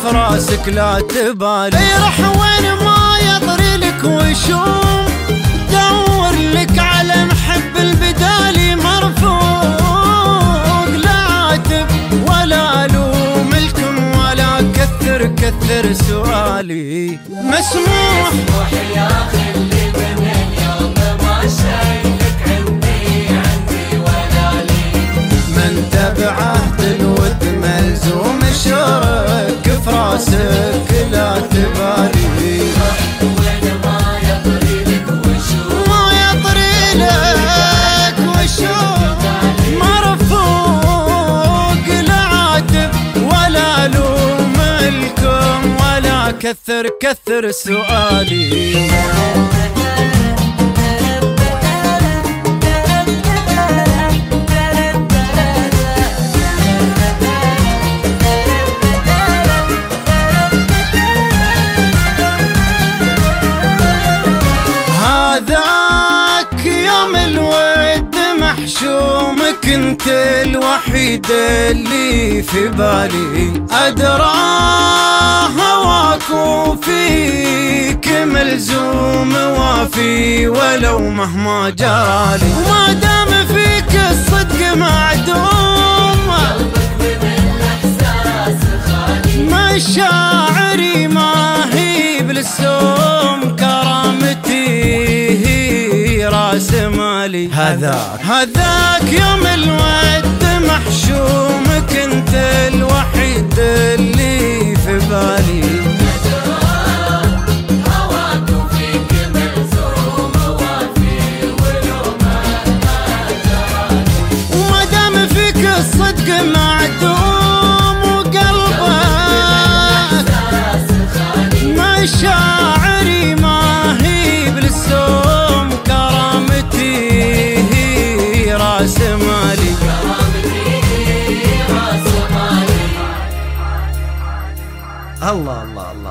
راسك لا تبالي. يروح وين ما يطري لك وشوم، دور لك على محب البدالي مرفوق. لا عاتب ولا لوم لكم ولا كثر سؤالي. مسموح يا خلي من اليوم ما شايفك عندي ولا لي. من تبعهد الود ملزوم شرك في راسك لا تبالي. وين ما يطري لك وشوف، ما يطري لك وشوف مرفوق. لا عاتب ولا لوم لكم ولا كثر سؤالي. هذاك يوم الود محشوم، كنت الوحيد اللي في بالي. أدرى هواك وفيك ملزوم وافي ولو مهما جرالي. وما دام فيك الصدق معدوم، قلبك من الإحساس خالي. مشاعري ما هي بالسوم، كرامتي هي راس مالي. هذاك يوم الود محشوم، كنت الوحيد اللي في بالي. هواك وفيك ملزوم وافي ولو مهما جرالي. وما دام فيك الصدق معدوم، وقلبك مشاعري ما هي بالسوم، كرامتي هي راس مالي. كرامتي راس مالي. الله الله الله.